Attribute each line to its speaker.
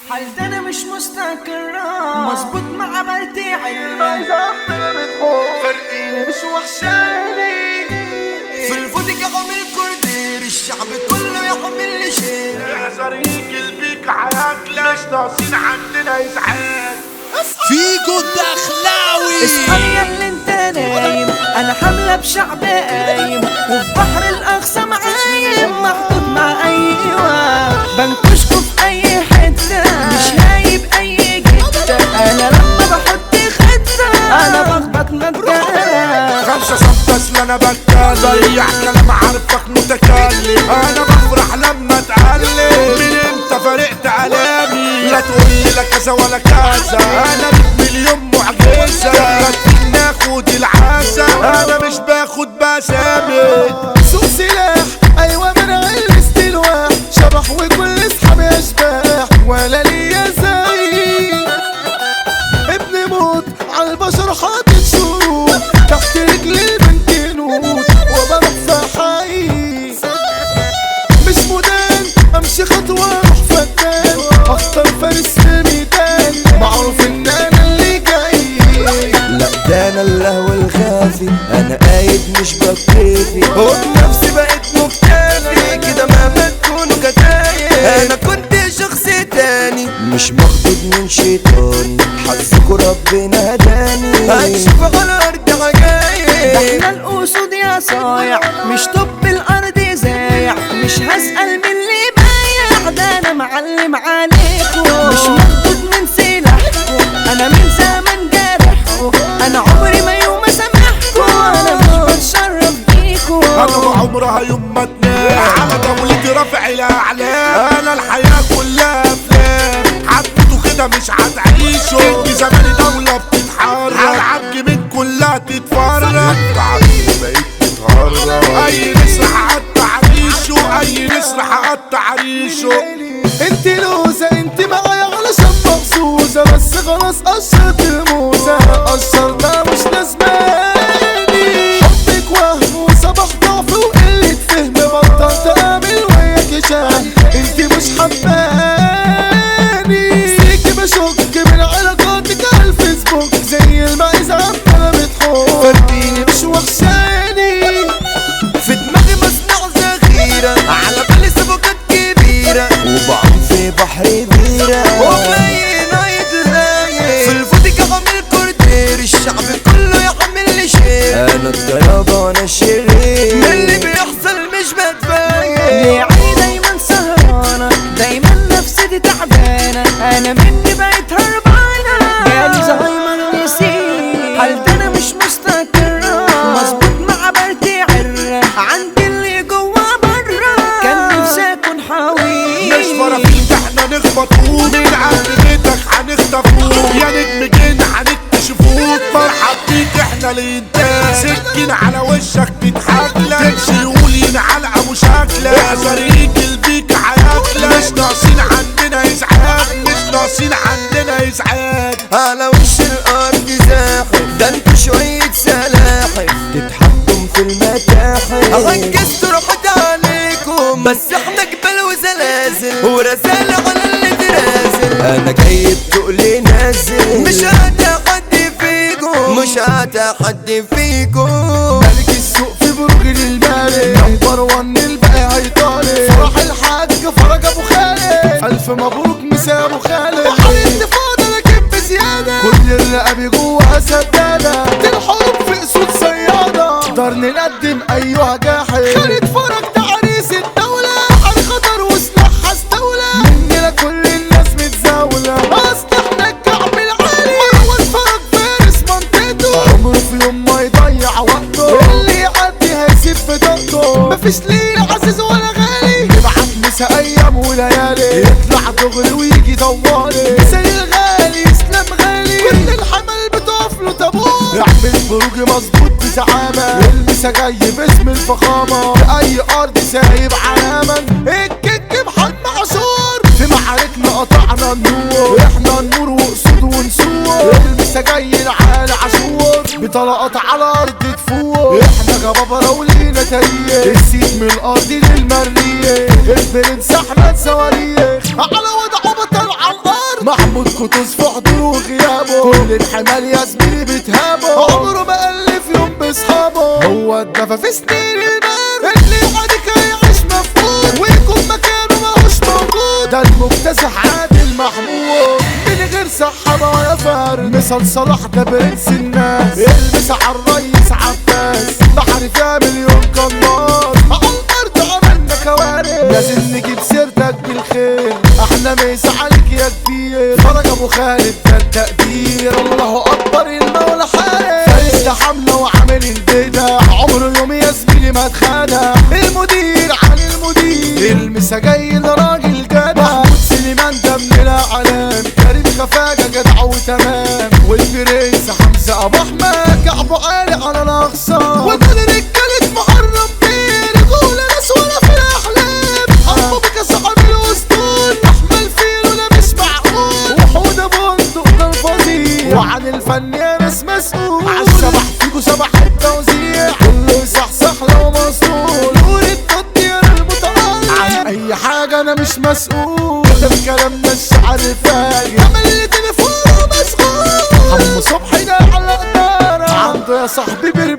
Speaker 1: حالتي انا مش مستقرة مظبوط مع بلدي علمي
Speaker 2: فرقيني مش وحشاني
Speaker 1: في الفودك عامل كردير الشعب كله يعمل لي شيء
Speaker 2: احذر يقلبيك حياك ليش ناقصين عندنا ازعاج
Speaker 3: فيكو الدخلاوي
Speaker 1: اصحى يا اللي انت نايم انا حاملة بشعب قايم وفي بحر الاقصى معايم محطوط مع ايوه بنكشكوا في اي حتة مش هايب اي جدة انا لما بحط خطة انا بخبط مبدأ
Speaker 2: 5 صف اصل انا بتكلم ضيع كلام عارفك متكلم انا بفرح لما اتعلم من امتى فرقت علامي لا تقولي لا كذا ولا كذا انا 100 مليون معجزة لا ناخد العزة انا مش باخد بسامي
Speaker 4: سوق سلاح ايوه من غير استلواح شبح وكل اصحابي اشباح ولا ليا زي ابن موت عالبشر حاطط شروط تحت رجل البنت نوت وبروح في حي مش مدان امشي خطوه اروح فتان اختار فارس في الميدان معروف ان انا اللي جاي
Speaker 5: لا ده انا اللهو الخافي انا قايد مش بكتفي وبنفسي بقيت مكتفي كده مهما تكونوا كتايب انا كنت شخص تاني مش مخدود من شيطاني حظكوا ربنا هداني هكشف على ارض عجايب
Speaker 1: احنا الاسود يا صايع مش طب الارض زايع مش هسأل من اللي بايع ده انا معلم عليكم مش مخدود من سلاحكم انا من زمن جارحكم انا عمري ما يوم اسامحكم انا مش بتشرف بيكم
Speaker 2: انا عمرها يوم ما تنام على دولتي رافع الاعلام انا الحياة كلها افلام حبيتوا كده مش هتعيشوا في زمان دولة بتتحرك العاب جيمين كلها تتفرج تعبيني بقيت تتهرج اي نسر هقطع ريشه اي نسر هقطع ريشه
Speaker 4: انت لوزة انت معايا علشان مخصوصة بس خلاص قشرت الموزة قشرتها مش لازماني حبك وهم وصبح ضعف وقلة فهم بطلت اعمل وياك شان انت مش حباني سيكي بشك من علاقاتك على الفيسبوك زي المعيزة عمالة بتحب فرديني مش وحشاني
Speaker 5: في دماغي مصنع ذخيرة على بالي سبقات كبيرة وبعوم في بحر بيرة وفي نايت لايق في الفودك عامل كوردير الشعب كله يعمل لي شير انا الطيابة وانا الشرير من اللي بيحصل مش بتبين
Speaker 1: ليه عيني دايما سهرانة دايما نفسيتي تعبانة انا مني بقيت هربانة جالي زهايمر نسيت حالتي انا مش مستقرة مظبوط مع بلدي عرة عندي اللي جوا برا كان نفسي اكون حاوي
Speaker 2: مش فرافيك احنا نخبطوك من عند بيتك هنخطفوك يا نجم جن هنكتشفوك مرحب بيك احنا الانتاج سكين على وشك تتحكلك تمشي يقول ينعلقة مشاكلة احذر يقلبيك هياكلك مش ناقصين عندنا ازعاج مش ناقصين عندنا ازعاج
Speaker 5: على وش الارض زاحف ده انتوا شوية سلاحف تتحكم في المتاحف ركزتوا راحت عليكم بس احنا جبال وزلازل ورسالة على اللي ترازل انا جايب تقلي نازل مش هتحدي فيكم مش هتحدي فيكم
Speaker 4: ملك السوق في برج المالك نمبر 1 الباقي هيطالب فرح الحاج فرج ابو خالد الف مبروك مسا ابو خالد بحر انتفاضه لكن بزياده كل الرقاب جواها سداده الحروب في اسود صياده نقدر نقدم ايها جاحد خالد فرج ده عريس الدوله بحر خطر وسلاحها استولى مننا كل الناس متزاوله اصل احنا الكعب العالي اول فرج فارس منطقته عمره في يوم ما يضيع وقته اللي يعدي هيسيب في طاقته مفيش ليه عزيز ولا غالي يبعت مسا ايام وليالي يطلع دغري ويجي طوالي مثل الغالي يسلم غالي كل الحمل بتقف له تابوت يعمل بروجي مظبوط بزعامه المسا جاي باسم الفخامه في اي ارض سايب علامه الكيك محمد عاشور في معاركنا قطعنا النور احنا النور وقصود ونسور المسا جاي العالي عاشور بطلقات على ارض تفور احنا جبابره ولينا تاريخ السيد من الارض للمريخ البرنس احمد صواريخ على وضعه بطل على الارض كتوز في حضوره وغيابه، كل الحمال يا زميلي بتهابه، عمره ما ألف يوم بصحابه، هو اتدفى في سنين المال اللي يعادك هيعيش مفقود ويكون مكانه ماهوش موجود. ده المكتسح عادل محمود من غير صحابة يا فارد، مثال صلاح ده برنس الناس، البس على الريس عباس، بحر فيها مليون قناص، على الأرض عملنا كوارث، لازم نجيب سيرتك بالخير، احنا ميس عليك يا كبير، فرج ابو خالد ده التقدير، الله اكبر المولى حارس، فارس ده حمله وعامل البدع، عمره يوم يا زميلي ما اتخدع، المدير عن المدير، المسا جاي لراجل جدع، محمود سليمان ده من الاعلام، كريم خفاجه جدع وتمام، والبرنس حمزه ابو احمد كعبه عالي على الاقصى، ودول رجاله محرم بيه، رجوله ناس ولا في الاحلام، ابو بك صاحب الاسطول، احمل فيل ولا مش معقول، وحوده بندق ده الفظيع، وعن الفن يا ناس مسؤول، عالشبح فيكو شبح التوزيع، كله يصحصح لو مسؤول، نور التطير المتألق، عن اي حاجه انا مش مسؤول، ده الكلام ده الشعر فايق، عمل تليفونه مسؤول، عم صبحي ده على قدارة، عنده يا صاحبي